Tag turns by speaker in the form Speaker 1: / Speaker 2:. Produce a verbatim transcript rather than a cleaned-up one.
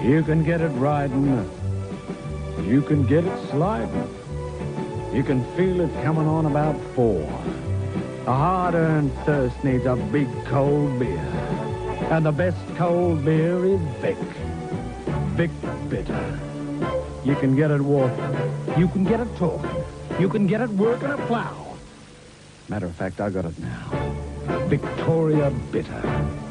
Speaker 1: You can get it riding. You can get it sliding. You can feel it coming on about four. A hard-earned thirst needs a big cold beer. And the best cold beer is Vic. Vic Bitter. You can get it walking. You can get it talking. You can get it working a plow. Matter of fact, I got it now. Victoria Bitter.